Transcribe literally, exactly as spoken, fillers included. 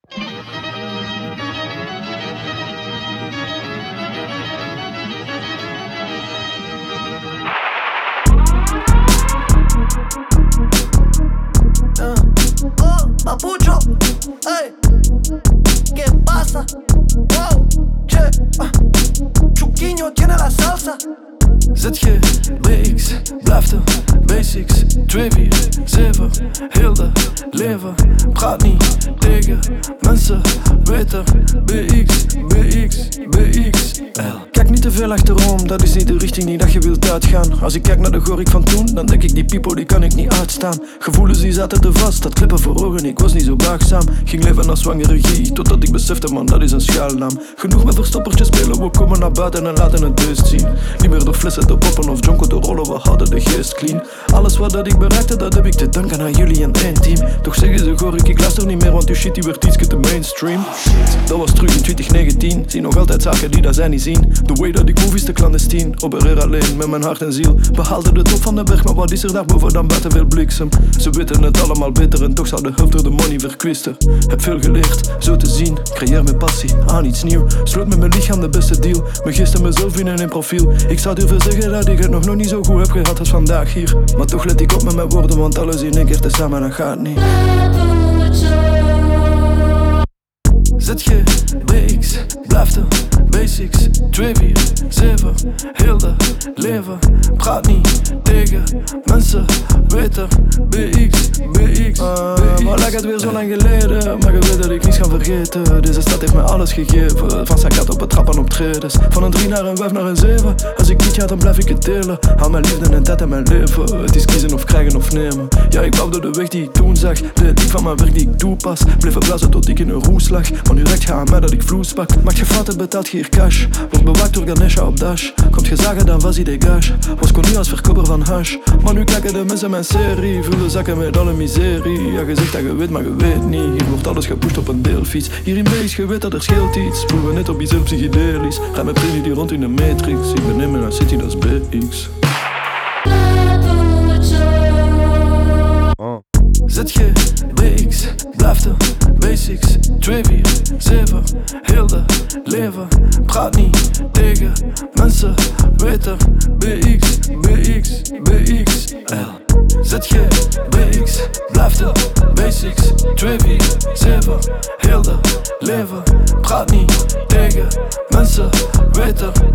Oh, papucho, hey, ¿qué pasa? Wow, che, uh, Chuquinho tiene la salsa. Z G, B X, blijft de basics. Twee, vier, zeven, heel de leven. Praat niet tegen mensen, weten. B X, B X, B X, L. Kijk niet te veel achterom, dat is niet de richting die dat je wilt uitgaan. Als ik kijk naar de gorik van toen, dan denk ik die pipo die kan ik niet uitstaan. Gevoelens die zaten er vast, dat klippen voor ogen, ik was niet zo buigzaam. Ging leven als zwangere regie, totdat ik besefte man, dat is een schuilnaam. Genoeg met verstoppertjes spelen, we komen naar buiten en laten het beest zien. Niet meer door flessen te poppen of jonko te rollen, we houden de geest clean. Alles wat dat ik bereikte, dat heb ik te danken aan jullie en één team. Toch zeggen ze gorik, ik luister niet meer, want uw shit die werd iets te mainstream. Dat was terug in twintig negentien, zie nog altijd zaken die dat zij niet zien. The way dat ik move is te clandestien, opereer alleen met mijn hart en ziel. Behaalde de top van de berg, maar wat is er daarboven dan buiten veel bliksem? Ze weten het allemaal beter en toch zou de helft door de money verkwisten. Heb veel geleerd, zo te zien, creëer mijn passie aan iets nieuw. Sloot met mijn lichaam de beste deal, mijn geest en mezelf vinden in profiel. Ik zou durven zeggen dat ik het nog, nog niet zo goed heb gehad als vandaag hier. Maar toch let ik op met mijn woorden, want alles in één keer tezamen, dat gaat niet. Z G, B X, blijft de basics. Twee, vier, zeven, heel de leven. Praat niet tegen mensen, weten. B X, B X, uh, B X. Maar lijkt het weer zo lang geleden, maar je weet dat ik niets ga vergeten. Deze stad heeft mij alles gegeven, van zijn kat op het trappen optredens. Van een drie naar een vijf naar een zeven. Als ik niet ga dan blijf ik het delen. Hou mijn liefde en tijd en mijn leven. Het is kiezen of krijgen of nemen. Ja, ik bouwde de weg die ik toen zag, de diep van mijn werk die ik toepas. Bleef blazen tot ik in een roes lag. Maar nu recht ga aan mij dat ik vloes pak. Maak je fouten, betaalt je hier cash. Wordt bewaakt door Ganesha op Dash. Komt gezagen dan vas-y dégage. Was connu als verkoper van hash. Maar nu kijken de mensen mijn serie. Vullen zakken met alle miserie. Ja, je zegt dat je weet, maar je weet niet. Hier wordt alles gepusht op een deelfiets. Hier in B is je weet dat er scheelt iets. Proeven net op jezelf psychedelisch. Ga met premie die rond in de matrix. Ik ben in mijn city, dat is B X. Oh. Z G, B X, blijft de basics. Twee, vier, zeven, heel de leven. Praat niet tegen mensen, weten. B X, B X, B X, L. Z G, B X, blijft de basics. Twee, vier, zeven, heel de leven. Praat niet tegen mensen, weten.